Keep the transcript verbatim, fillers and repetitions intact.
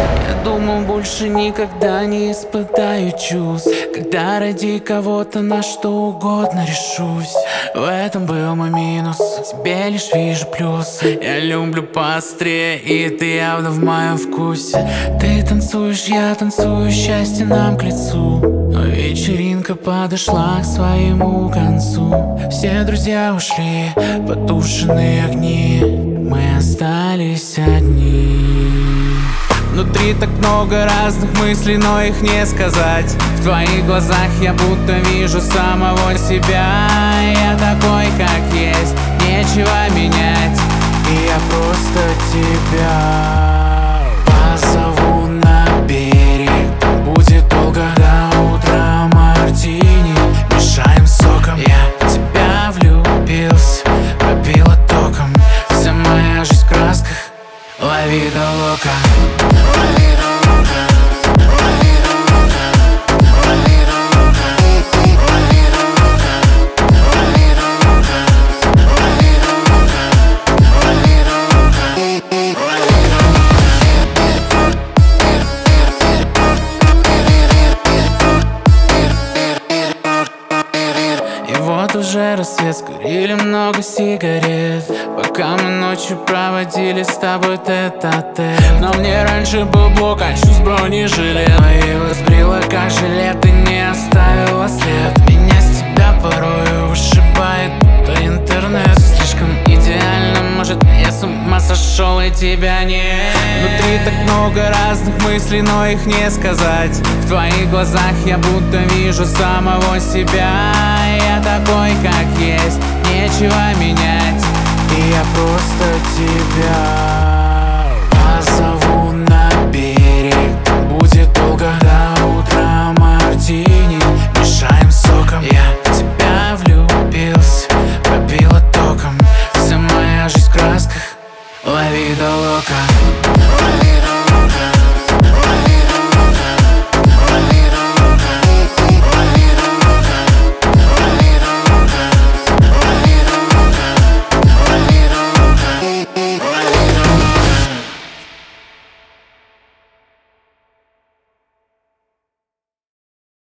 Я думал, больше никогда не испытаю чувств, когда ради кого-то на что угодно решусь. В этом был мой минус, в тебе лишь вижу плюсы. Я люблю поострее, и ты явно в моем вкусе. Ты танцуешь, я танцую, счастье нам к лицу. Но вечеринка подошла к своему концу. Все друзья ушли, потушенные огни, мы остались одни. Внутри так много разных мыслей, но их не сказать. В твоих глазах я будто вижу самого себя. Я такой, как есть, нечего менять, и я просто тебя позову на берег. Там будет долго до утра, мартини мешаем соком. Я в тебя влюбился, пробила током. Вся моя жизнь в красках, лови да лока. Вот уже рассвет, скурили много сигарет, пока мы ночью проводили с тобой тет-а-тет. Но мне раньше был блок, а чувств бронежилет. Но его сбрила как жилет, ты не оставила след. Меня с тебя порою вышибает, будто интернет. Слишком идеально, может, я с ума сошел и тебя нет. Внутри так много разных мыслей, но их не сказать. В твоих глазах я будто вижу самого себя. Я такой, как есть, нечего менять, и я просто тебя